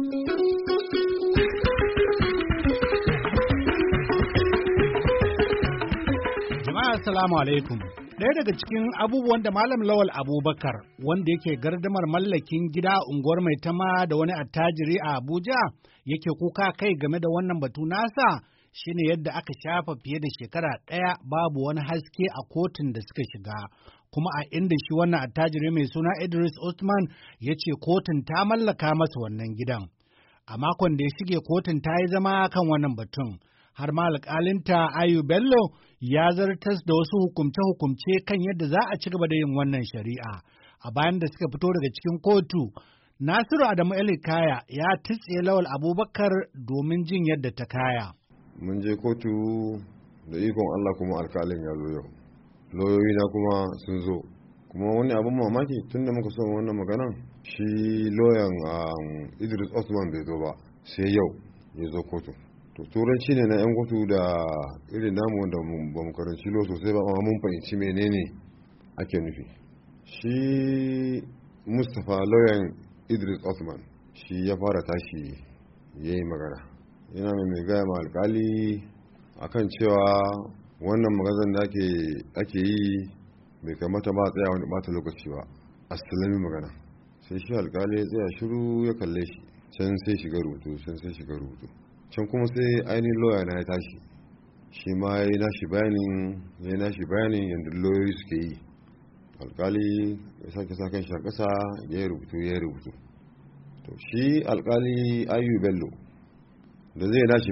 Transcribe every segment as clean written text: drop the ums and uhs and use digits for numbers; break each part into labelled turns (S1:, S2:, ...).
S1: Jama'a assalamu alaikum. Ɗaya daga cikin abubuwan da Malam Lawal Abubakar wanda yake gardamar mallakin gida unguwar Maitama da wani attajiri a Abuja yake kuka kai game da wannan batu nasa shine yadda aka shafa fiye da shekara ɗaya babu wani haske a kotun da suka shiga. Kuma a inda shi wannan attajiri mai suna Idris Usman ya ce kotun ta mallaka masa wannan gidan. A makon da ya shige kotun ta yi zama kan wannan batun. Har ma alƙalinta Ayu Bello ya zartas da wasu hukumce-hukumce kan yadda za a ci gaba da yin wannan shari'a. A bayan da suka fito daga cikin kotu, Nasiru Adamu Elikaya ya tutse Lawal Abubakar domin jin yadda ta kaya.
S2: Mun je kotu da ikon Allah kuma alƙalin ya zo yau. Lauyoyi na kuma sun zo. Kuma wani abin mamaki tun da muka so wannan maganan shi loyan Idris Osman bai zo ba sai yau ya zo kotu. To turanci ne na 'yan kotu da irin namu wanda ba mu karanci lo sosai ba amma mun fahimci menene ake nufi. Shi Mustapha lauyan Idris Osman shi ya fara tashi ya yi magana. Yana mai gaya ma alkali akan cewa wannan maganar da ake yi bai kamata ba tsaya wani bata lokaci ba. Asalin magana. Sai shi alkali ya tsaya shiru ya kalle shi. Can sai shiga rubutu. Can kuma sai ainihin lawyer na ya tashi shi ma ya yi nashi bayanin yadda lauyoyi suke yi. Alkali ya sake sa kan shi a ƙasa ya yi rubutu. To shi alkali Ayu Bello da zai nashi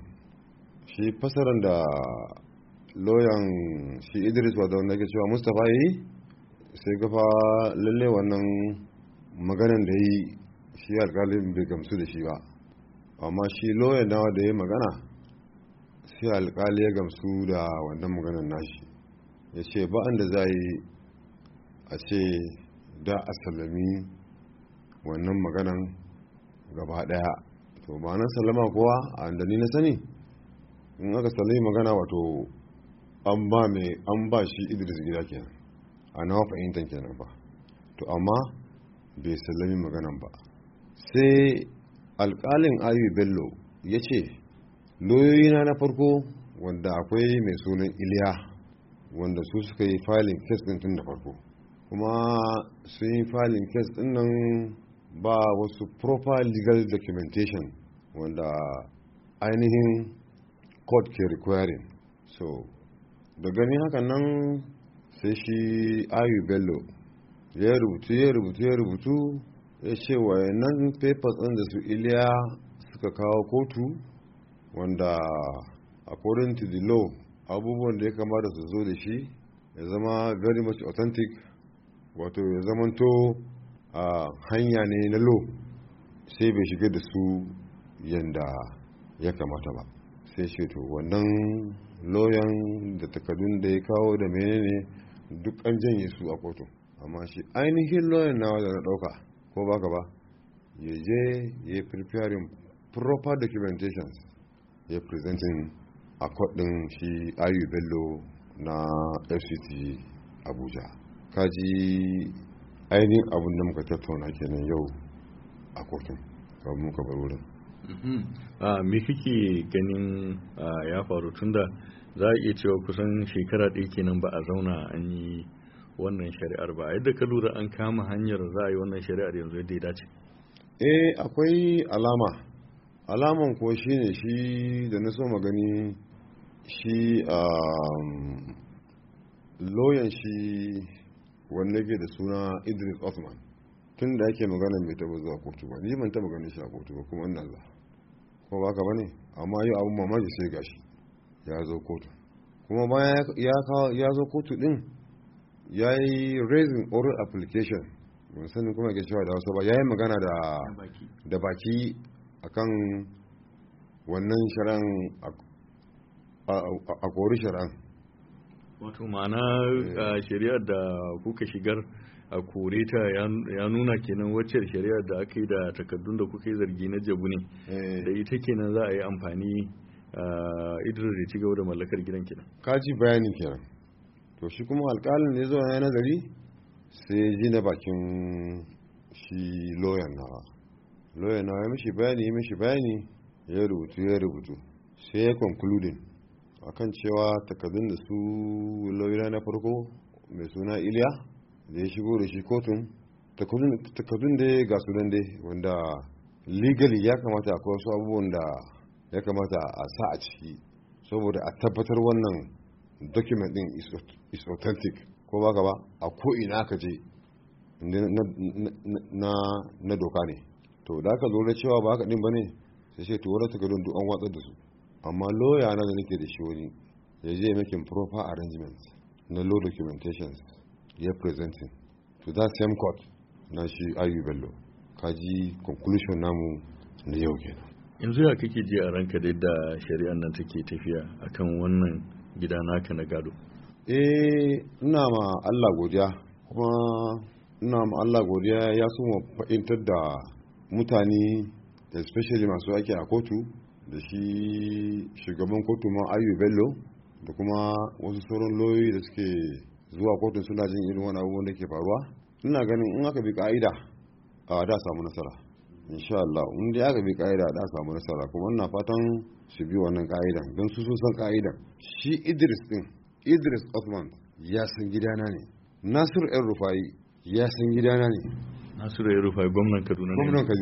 S2: fasaran da lauyan shi Idris wadda wanda ke cewa Mustapha ya yi sai gafa lalle wannan maganan da yi shi alkalin bai gamsu da shi ba. Amma shi lawyer nawa da ya magana sai alkali ya gamsu da wannan maganar nashi ya ce ba da za yi a ce da a sallami wannan maganan gaba daya. To ba nan sallama kowa a da ni na sani in aka sallami magana wato an ba shi Idris gida kenan a nawa fahimtar kenan ba. To amma bai sallami maganan ba sai alƙalin Ayu Bello ya ce lauyoyina na farko wanda akwai mai sunan Iliya wanda su suka yi filin kes ɗin tun da farko kuma sun yi filin kes ɗin nan ba wasu proper legal documentation wanda ainihin court ke requiring. So da gani hakan nan sai shi Ayu Bello ya rubutu ya ce wayannan papers ɗin da su Iliya suka kawo kotu wanda according to the law abubuwan da ya kamata su zo da shi ya zama very much authentic wato ya zamanto hanya ne na law sai bai shiga da su yanda ya kamata ba. Sai ce to wannan lawyer da takardun da ya kawo da menene duk an janye su a kotu amma shi ainihin lawyer nawa da na ɗauka ko baka ba ya je ya yi preparing proper documentations ya presenting a kodin shi Ayu Bello na FCT Abuja. Kaji ainihin abin da muka tattauna kenan yau a kotun kafin muka bar wurin.
S3: Me kake ganin ya faru tunda za a iya cewa kusan shekara ɗaya kenan ba a zauna an yi wannan shari'ar ba yadda ka lura an kama hanyar za a yi wannan shari'ar yanzu yadda ya dace?
S2: Akwai alaman kuwa shine shi da na so magani shi lauyan shi wanda ke da suna Idris Osman tun da ake magana mai taba zuwa kotu ba ni ban taba ganin shi a kotu ba kuma ina Allah ko baka bane amma yau abun mamaki sai gashi ya zo kotu kuma bayan ya zo kotu din ya yi raising oral application mun sani kuma ke cewa da wasu ba ya yi magana da baki akan wannan shari'an a kori shari'an
S3: wato ma'ana shari'ar da kuka shigar a kore ta ya nuna kenan wacce shari'ar da aka yi da takardun da kuka yi zargi na jabu ne da ita kenan za a yi amfani Idris ya ci gaba da mallakar gidan kenan
S2: kaji bayanin kenan to shi kuma alƙalin da ya zo ya nazari sai ji na bakin shi lawyer nawa lawyer na ya mishi bayani ya rubutu sai ya concluding akan cewa takardun da su lawyer na farko mai suna Iliya da ya shigo da shi kotun, takardun da ga su dai wanda legally ya kamata akwai wasu abubuwan da ya kamata a sa a ciki saboda a tabbatar wannan document din is authentic, ko ba ka ba a ko ina ka je na doka ne. To da aka lura cewa ba haka din bane sai sai to wani takardun duk an watsar da su, amma lawyer na da nake da shi wani ya je making proper arrangements na law documentations ya presenting to that same court na shi Ayu Bello. Kaji conclusion namu na yau kenan.
S3: Yanzu ya kake ji a ranka da yadda shari'ar nan take tafiya akan wannan gida naka na gado?
S2: Ina ma Allah godiya, kuma ina ma Allah godiya ya so mu fahimtar da mutane especially masu aiki a kotu da shi shugaban kotu ma Ayu Bello da kuma wasu sauran lauyoyi da suke zuwa kotu suna jin irin wani abubuwan da ke faruwa. Ina ganin in aka bi ka'ida a da samu nasara insha Allah, in dai aka bi ka'ida da samu nasara, kuma ina fatan su bi wannan ka'idan don su san ka'idan. Shi Idris Osman ya san gidana ne, Nasiru El Rufai ya san gidana ne.
S3: Nasiru El Rufai gwamnan Kaduna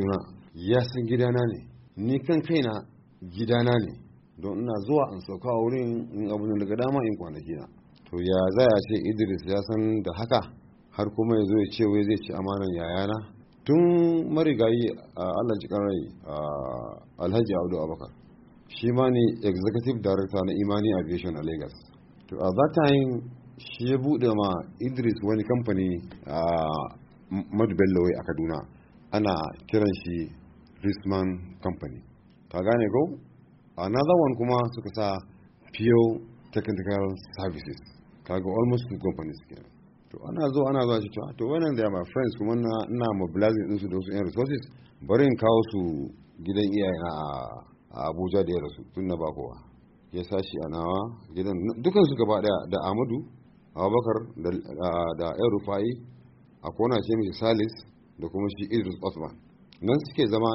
S2: ya san gidana ne, ni kan kaina gidana ne, don ina zuwa in sauka a wurin in abin daga dama in kwanaki na. To ya za ya ce Idris ya san da haka har kuma ya zo ya ce wai zai ci amanan yayana? Tun marigayi a Allah jikan rai Alhaji Audu Abubakar, shi ma ne executive director na Imani Aviation a Lagos. To a that time shi ya bude ma Idris wani kamfani a Madu Bello a Kaduna, ana kiran shi Risman Company. Ka gane ko? Another one kuma suka sa Pure Technical Services. Kaga almost two companies kenan. To ana zuwa shi to wannan da my friends kuma ina mobilizing din su da wasu resources, bari in kawo su gidan iyayena a Abuja da ya rasu tun na ba kowa. Ya sashi a nawa gidan dukan su gaba daya da Ahmadu Abubakar da El Rufai, a kona ce mai Salis da kuma shi Idris Osman. Nan suke zama.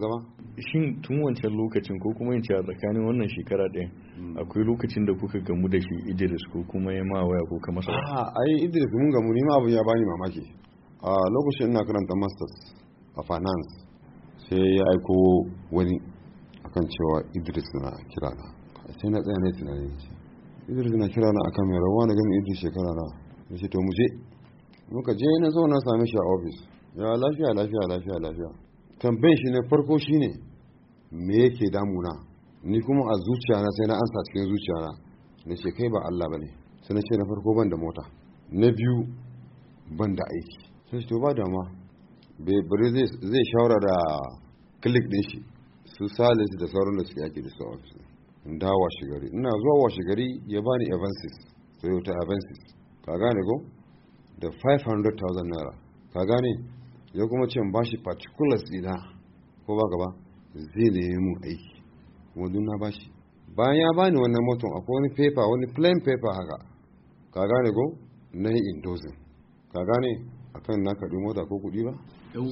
S3: Shin tun wancan lokacin ko kuma yin a tsakanin wannan shekara ɗaya akwai lokacin da kuka gamu da shi Idris ko kuma ya ma waya ko ka masa?
S2: Ai Idris mun gamu, ni ma abin ya bani mamaki. A lokacin ina karanta masters a finance sai ya aiko wani akan cewa Idris na kira na. Sai na tsaya na tunani, Idris na kira na akan mai rawa na gami Idris shekara na. Ya ce to mu je. Muka je na zo na same shi a office. Ya lafiya. Tambayin shi na farko shine me yake damuna, ni kuma a zuciyana sai na ansa cikin zuciyana na ce kai ba Allah bane. Sai na ce na farko ban da mota, na biyu ban da aiki. Sai to ba dama bari zai shawara da click din shi su Salis da sauran da suke yaki da su office. In da washe gari, ina zuwa washe gari ya bani Avensis, Toyota Avensis, ka gane ko, da 500,000 naira, ka gane. Ya kuma ce bashi particulars ina ko ba gaba zai nemi mu aiki, wanda na bashi. Bayan ya bani wannan moton akwai wani paper, wani plain paper haka, ka gane ko, na yi endorsing, ka gane, akan na karbi mota ko kuɗi ba.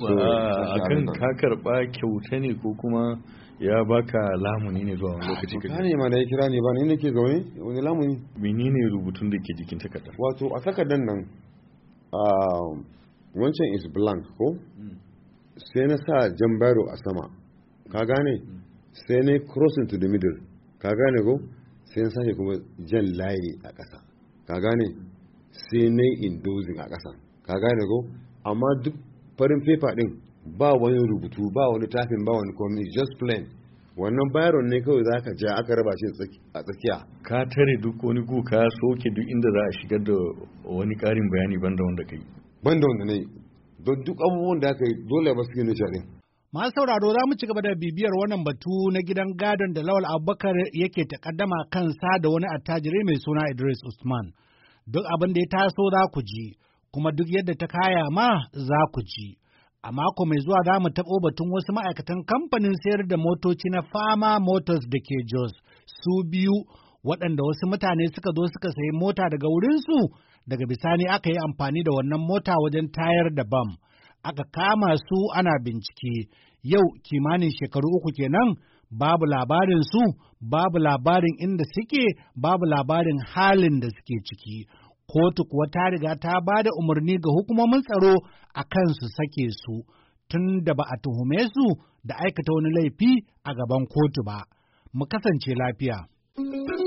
S3: Akan ka karba kyauta ne ko kuma ya baka lamuni ne zuwa wani lokaci?
S2: Ka ne ma da ya kira ne ba, ni nake zaune, wani lamuni.
S3: Menene rubutun da ke jikin takardar?
S2: Wato a takardar nan wancan is blank ko, sai na sa jan biro a sama, ka gane, sai na cross into the middle, ka gane ko, sai na sake kuma jan layi a ƙasa, ka gane, sai na endorsing a ƙasa, ka gane ko. Amma duk farin paper din ba wani rubutu, ba wani tafin, ba wani komai, just plain. Wannan byron ne kawai za ka ja aka raba shi a tsakiya.
S3: Ka tare duk wani gu, ka soke duk inda za a shigar da wani ƙarin bayani banda wanda ka yi?
S2: Banda wanda na yi, don duk abubuwan da aka yi dole ba su yi nisha ɗin.
S1: Masu sauraro za mu ci gaba da bibiyar wannan batu na gidan gadon da Lawal Abubakar yake takaddama kansa da wani attajiri mai suna Idris Usman. Duk abin da ya taso za ku ji, kuma duk yadda ta kaya ma za ku ji. A mako mai zuwa za mu taɓo batun wasu ma'aikatan kamfanin sayar da motoci na Fama Motors da ke Jos, su biyu waɗanda wasu mutane suka zo suka sayi mota daga wurinsu, daga bisani aka yi amfani da wannan mota wajen tayar da bam. Aka kama su ana bincike, yau kimanin shekaru 3 kenan babu labarin su, babu labarin inda suke, babu labarin halin da suke ciki. Kotu kuwa ta riga ta ba da umarni ga hukumomin tsaro a kan su sake su, tun da ba a tuhume su da aikata wani laifi a gaban kotu ba. Mu kasance lafiya.